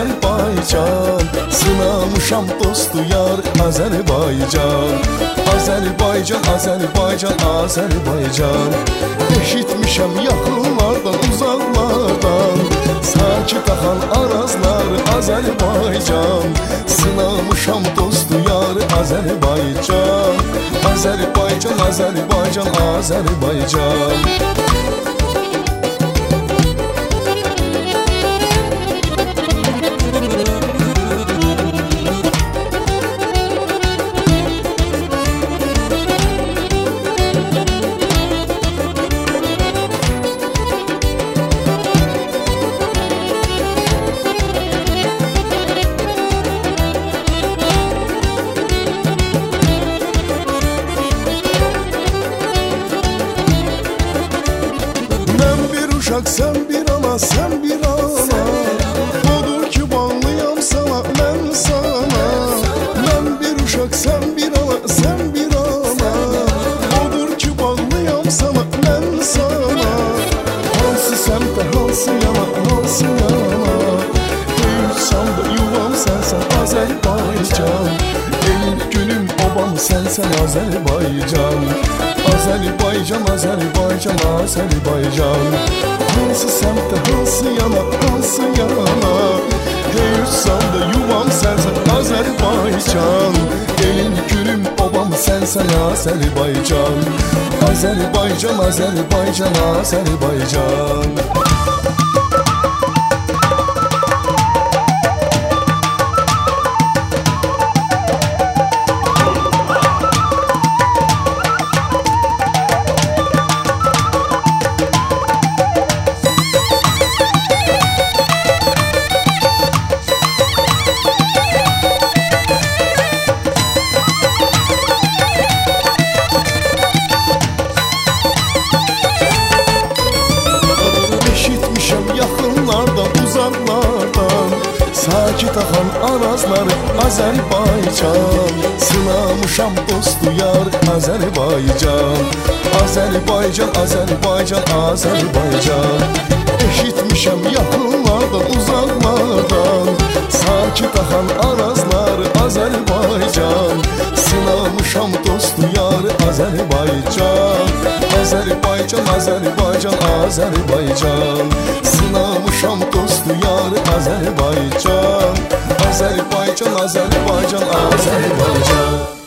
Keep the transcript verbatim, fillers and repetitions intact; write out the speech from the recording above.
Azərbaycan, sınamışam dostu yar Azərbaycan. Azərbaycan, Azərbaycan, Azərbaycan. Eşitmişəm yaxınlardan, uzaqlardan, sakit axan arazlar Azərbaycan. Sınamışam dostu yar Azərbaycan. Azərbaycan, Azərbaycan, Azərbaycan. Sen bir ana, sen bir ana, odur ki bağlıyam sana, mən sana. Mən bir uşaq, sen bir ana, sen bir ana, odur ki bağlıyam sana, mən sana. Hansı səmtə, hansı yana, hansı yana, büyütsəm də yuvam sənsən Azərbaycan. Elin günüm obam sənsən Azərbaycan. Azərbaycan, Azərbaycan, Azərbaycan. Hansı səmtə, hansı yana, hansı yana, heyutsam da yuvam sənsən Azərbaycan. Elin günüm obam sənsən Azərbaycan. Azərbaycan, Azərbaycan, Azərbaycan. Sakit axan arazları Azərbaycan. Sınamışam dostu yar Azərbaycan. Azərbaycan, Azərbaycan, Azərbaycan. Eşitmişəm yaxınlardan, uzaqlardan, sakit axan arazları Azərbaycan. Sınamışam dostu yar Azərbaycan. Azərbaycan, Azərbaycan, Azərbaycan. Sınamışam dostu yar Azərbaycan. Azərbaycan, Azərbaycan, Azərbaycan.